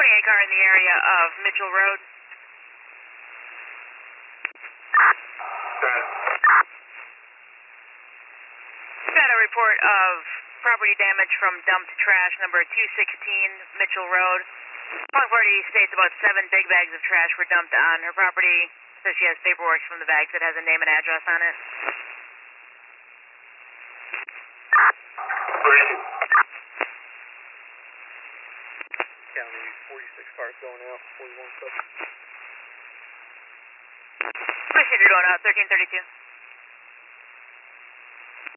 28 car in the area of Mitchell Road. Got a report of property damage from dumped trash number 216 Mitchell Road. Punk party states about 7 big bags of trash were dumped on her property. So she has paperwork from the bags that has a name and address on it. County 46 cars going out, 41 subs. Procedure going out, 1332.